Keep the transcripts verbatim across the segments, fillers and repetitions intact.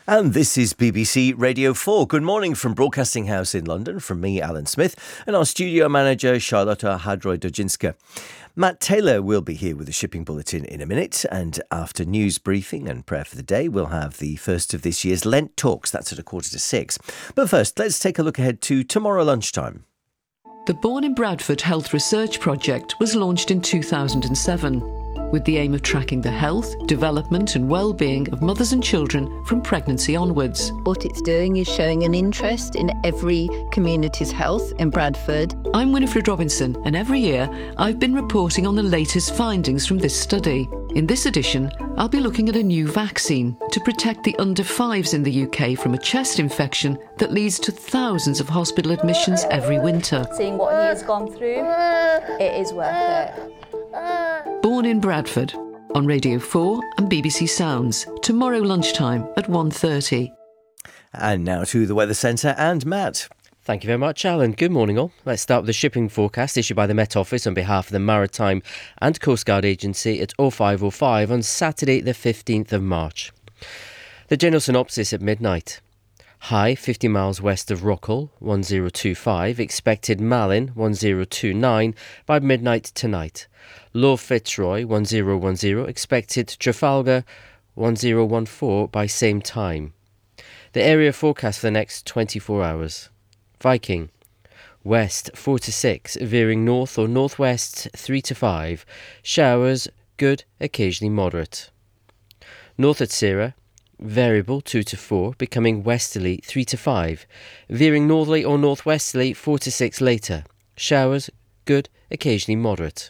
And this is B B C Radio four. Good morning from Broadcasting House in London, from me, Alan Smith, and our studio manager, Charlotta Hadroy-Dojinska. Matt Taylor will be here with the shipping bulletin in a minute, and after news briefing and prayer for the day, we'll have the first of this year's Lent Talks. That's at a quarter to six. But first, let's take a look ahead to tomorrow lunchtime. The Born in Bradford Health Research Project was launched in two thousand seven, with the aim of tracking the health, development and well-being of mothers and children from pregnancy onwards. What it's doing is showing an interest in every community's health in Bradford. I'm Winifred Robinson, and every year I've been reporting on the latest findings from this study. In this edition, I'll be looking at a new vaccine to protect the under fives in the U K from a chest infection that leads to thousands of hospital admissions every winter. Seeing what he has gone through, it is worth it. Born in Bradford, on Radio four and B B C Sounds, tomorrow lunchtime at one thirty. And now to the Weather Centre and Matt. Thank you very much, Alan. Good morning, all. Let's start with the shipping forecast issued by the Met Office on behalf of the Maritime and Coast Guard Agency at oh five oh five on Saturday the fifteenth of March. The general synopsis at midnight. High fifty miles west of Rockall, one oh two five. Expected Malin, one oh two nine by midnight tonight. Low Fitzroy, one oh one oh. Expected Trafalgar, one oh one four by same time. The area forecast for the next twenty-four hours. Viking. West four to six, veering north or northwest three to five. Showers, good, occasionally moderate. North at Sierra. Variable two to four, becoming westerly three to five. Veering northerly or northwesterly four to six later. Showers, good, occasionally moderate.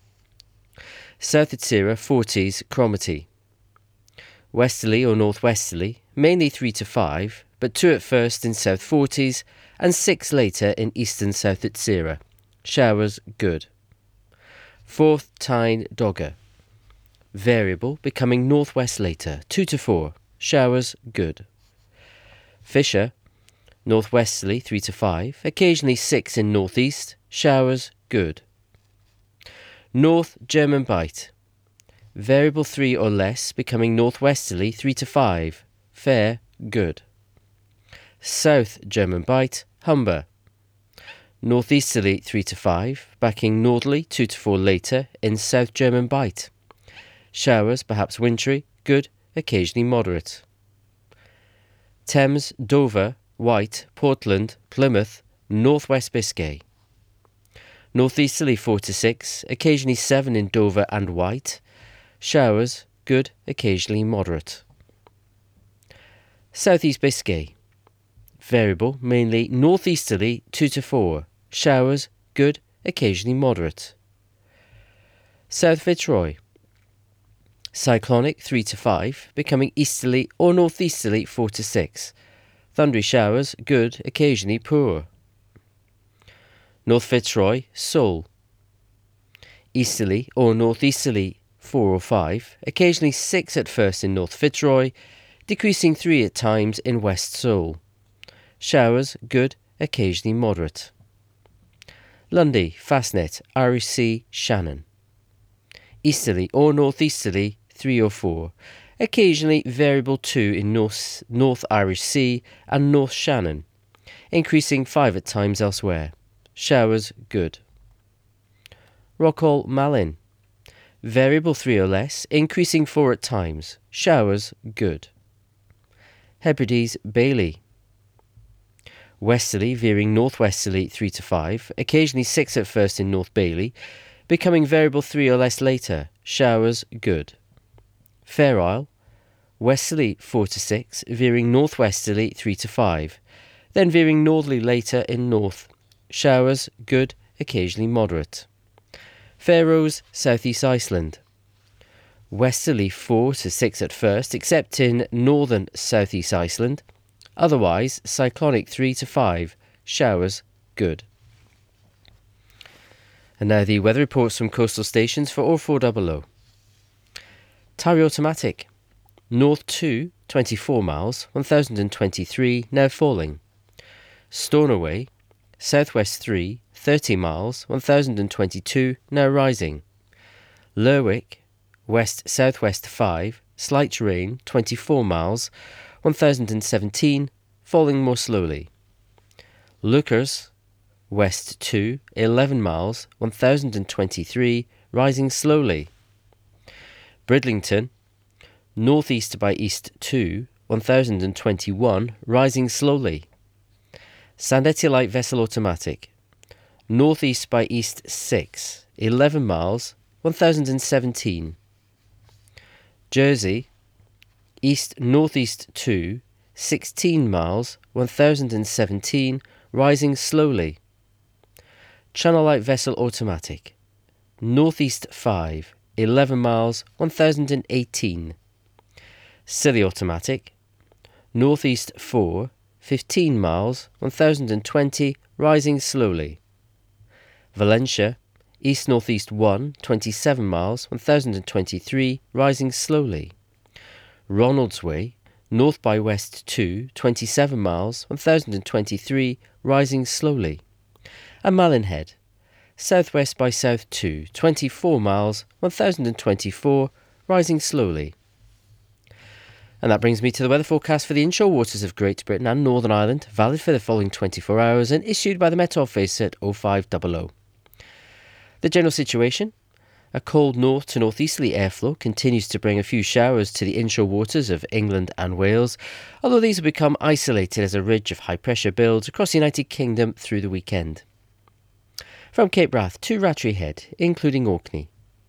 South at Sierra, forties, Cromarty. Westerly or northwesterly, mainly three to five, but two at first in south forties and six later in eastern South at Sierra. Showers, good. Fourth Tyne Dogger. Variable, becoming northwest later, two to four. Showers, good. Fisher, northwesterly three to five, occasionally six in northeast. Showers, good. North German Bight. Variable three or less, becoming northwesterly three to five. Fair, good. South German Bight, Humber. Northeasterly three to five, backing northerly two to four later in South German Bight. Showers, perhaps wintry, good, occasionally moderate. Thames, Dover, White, Portland, Plymouth, Northwest Biscay. Northeasterly four to six, occasionally seven in Dover and White. Showers, good, occasionally moderate. Southeast Biscay. Variable, mainly northeasterly two to four. Showers, good, occasionally moderate. South Fitzroy. Cyclonic three to five, becoming easterly or northeasterly four to six. Thundery showers, good, occasionally poor. North Fitzroy, Seoul. Easterly or northeasterly four or five, occasionally six at first in North Fitzroy, decreasing three at times in West Seoul. Showers, good, occasionally moderate. Lundy, Fastnet, Irish Sea, Shannon. Easterly or northeasterly three or four, occasionally variable two in North, North Irish Sea and North Shannon, increasing five at times elsewhere. Showers, good. Rockall, Malin. Variable three or less, increasing four at times. Showers, good. Hebrides, Bailey. Westerly, veering northwesterly three to five, occasionally six at first in North Bailey, becoming variable three or less later. Showers, good. Fair Isle. Westerly four to six, veering northwesterly three to five, then veering northerly later in north. Showers, good, occasionally moderate. Faroes, southeast Iceland. Westerly four to six at first, except in northern southeast Iceland. Otherwise, cyclonic three to five. Showers, good. And now the weather reports from coastal stations for oh four hundred. Tyree Automatic. North two, twenty-four miles, one thousand twenty-three, now falling. Stornoway. Southwest three, thirty miles, one thousand twenty-two, now rising. Lerwick. West-southwest five, slight rain, twenty-four miles, one thousand seventeen, falling more slowly. Lookers, west two, eleven miles, one thousand twenty-three, rising slowly. Bridlington, northeast by east two, one thousand twenty-one, rising slowly. Sandetti light vessel automatic, northeast by east six, eleven miles, one thousand seventeen. Jersey, east northeast two, sixteen miles, one thousand seventeen, rising slowly. Channel light vessel automatic, northeast five, eleven miles, one thousand eighteen. Scilly automatic, northeast four, fifteen miles, one thousand twenty, rising slowly. Valencia, east northeast one, twenty-seven miles, one thousand twenty-three, rising slowly. Ronaldsway, north by west two, twenty-seven miles, one thousand twenty-three, rising slowly. And Malinhead, southwest by south two, twenty-four miles, one thousand twenty-four, rising slowly. And that brings me to the weather forecast for the inshore waters of Great Britain and Northern Ireland, valid for the following twenty-four hours and issued by the Met Office at oh five hundred. The general situation: a cold north to northeasterly airflow continues to bring a few showers to the inshore waters of England and Wales, although these will become isolated as a ridge of high pressure builds across the United Kingdom through the weekend. From Cape Wrath to Rattray Head, including Orkney.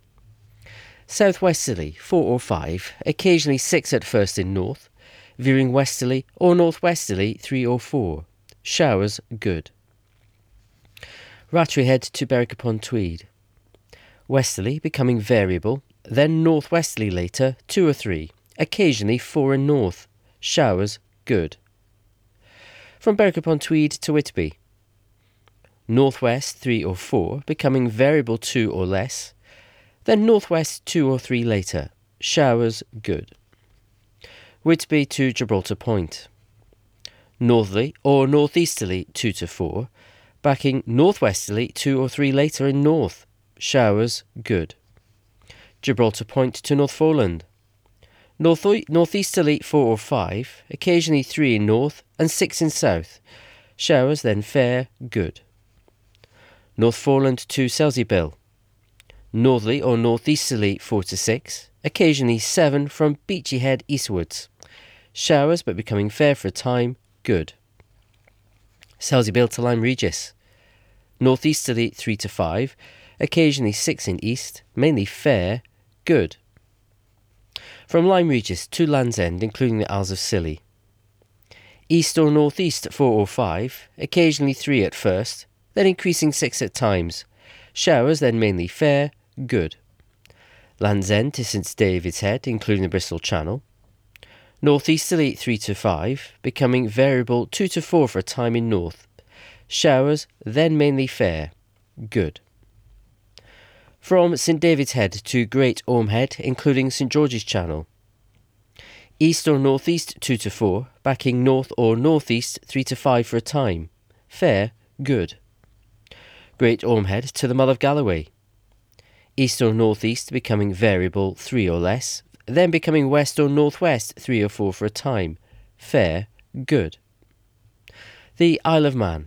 Southwesterly four or five, occasionally six at first in north, veering westerly or northwesterly three or four. Showers good. Rattray Head to Berwick-upon-Tweed. Westerly becoming variable, then northwesterly later two or three, occasionally four in north. Showers good. From Berwick-upon-Tweed to Whitby. Northwest three or four, becoming variable two or less, then northwest two or three later. Showers good. Whitby to Gibraltar Point. Northerly or northeasterly two to four, backing northwesterly two or three later in north. Showers good. Gibraltar Point to Northforeland. North northeasterly four or five, occasionally three in north and six in south. Showers then fair, good. Northforeland to Selseybill. Northerly or northeasterly four to six, occasionally seven from Beachy Head eastwards. Showers but becoming fair for a time, good. Selseybill to Lyme Regis. Northeasterly three to five, occasionally six in east, mainly fair, good. From Lyme Regis to Land's End, including the Isles of Scilly. East or northeast four or five, occasionally three at first, then increasing six at times. Showers then mainly fair, good. Land's End to St David's Head, including the Bristol Channel. Northeasterly three to five, becoming variable two to four for a time in north. Showers then mainly fair, good. From St David's Head to Great Orme Head, including St George's Channel. East or northeast two to four, backing north or northeast three to five for a time. Fair, good. Great Orme Head to the Mull of Galloway. East or northeast becoming variable three or less, then becoming west or northwest three or four for a time. Fair, good. The Isle of Man.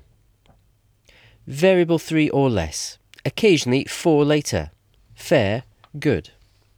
Variable three or less, occasionally four later. Fair, good.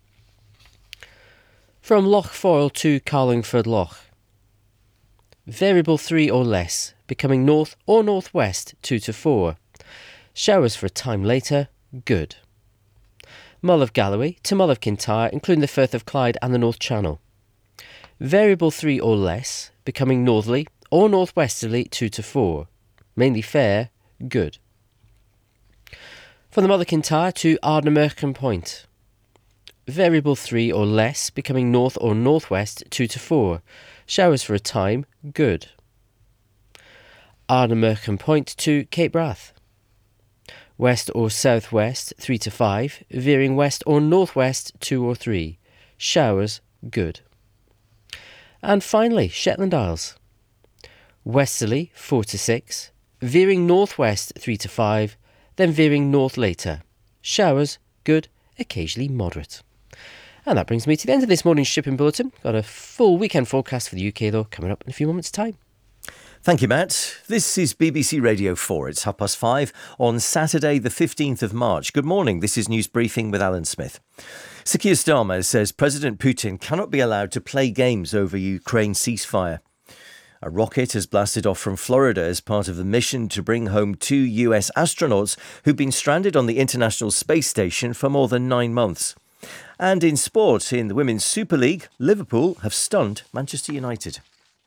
From Loch Foyle to Carlingford Loch. Variable three or less, becoming north or northwest two to four. Showers for a time later, good. Mull of Galloway to Mull of Kintyre, including the Firth of Clyde and the North Channel. Variable three or less, becoming northerly or northwesterly two to four. Mainly fair, good. From the Mull of Kintyre to Ardnamurchan Point. Variable three or less, becoming north or northwest two to four. Showers for a time, good. Ardnamurchan Point to Cape Wrath. West or southwest three to five, veering west or northwest two or three. Showers good. And finally, Shetland Isles. Westerly four to six, veering northwest three to five, then veering north later. Showers good, occasionally moderate. And that brings me to the end of this morning's shipping bulletin. Got a full weekend forecast for the U K, though, coming up in a few moments' time. Thank you, Matt. This is B B C Radio four. It's half past five on Saturday, the fifteenth of March. Good morning. This is News Briefing with Alan Smith. Sir Keir Starmer says President Putin cannot be allowed to play games over Ukraine ceasefire. A rocket has blasted off from Florida as part of the mission to bring home two U S astronauts who've been stranded on the International Space Station for more than nine months. And in sport, in the Women's Super League, Liverpool have stunned Manchester United.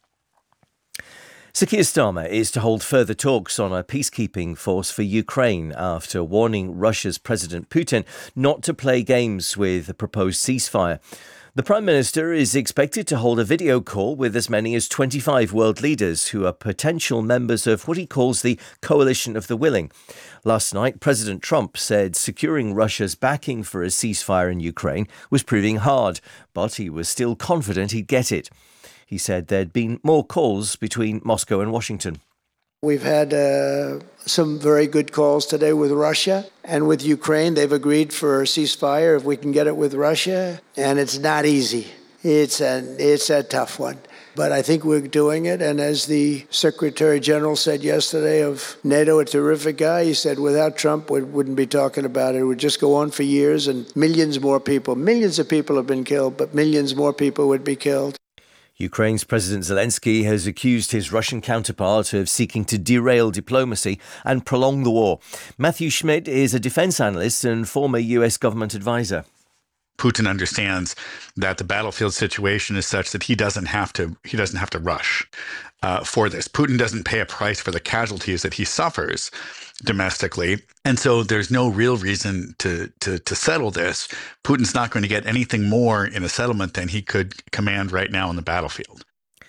Sir Keir Starmer is to hold further talks on a peacekeeping force for Ukraine after warning Russia's President Putin not to play games with a proposed ceasefire. The Prime Minister is expected to hold a video call with as many as twenty-five world leaders who are potential members of what he calls the Coalition of the Willing. Last night, President Trump said securing Russia's backing for a ceasefire in Ukraine was proving hard, but he was still confident he'd get it. He said there'd been more calls between Moscow and Washington. We've had uh, some very good calls today with Russia and with Ukraine. They've agreed for a ceasefire if we can get it with Russia. And it's not easy. It's a, it's a tough one. But I think we're doing it. And as the Secretary General said yesterday of NATO, a terrific guy, he said without Trump, we wouldn't be talking about it. It would just go on for years and millions more people, millions of people have been killed, but millions more people would be killed. Ukraine's President Zelensky has accused his Russian counterpart of seeking to derail diplomacy and prolong the war. Matthew Schmidt is a defence analyst and former U S government advisor. Putin understands that the battlefield situation is such that he doesn't have to he doesn't have to rush uh, for this. Putin doesn't pay a price for the casualties that he suffers domestically. And so there's no real reason to, to, to settle this. Putin's not going to get anything more in a settlement than he could command right now on the battlefield.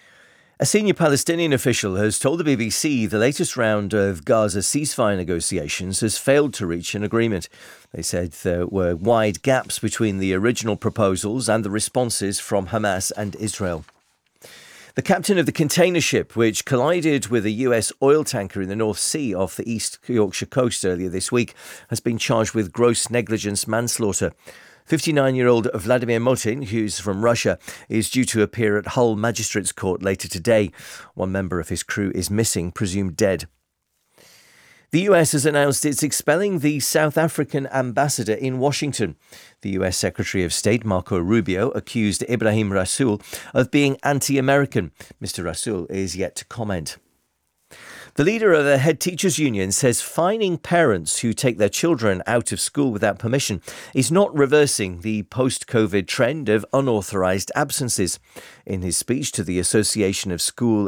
A senior Palestinian official has told the B B C the latest round of Gaza ceasefire negotiations has failed to reach an agreement. They said there were wide gaps between the original proposals and the responses from Hamas and Israel. The captain of the container ship, which collided with a U S oil tanker in the North Sea off the East Yorkshire coast earlier this week, has been charged with gross negligence manslaughter. fifty-nine-year-old Vladimir Motin, who's from Russia, is due to appear at Hull Magistrates Court later today. One member of his crew is missing, presumed dead. The U S has announced it's expelling the South African ambassador in Washington. The U S Secretary of State, Marco Rubio, accused Ibrahim Rasool of being anti-American. Mister Rasool is yet to comment. The leader of the Head Teachers Union says fining parents who take their children out of school without permission is not reversing the post-COVID trend of unauthorised absences. In his speech to the Association of School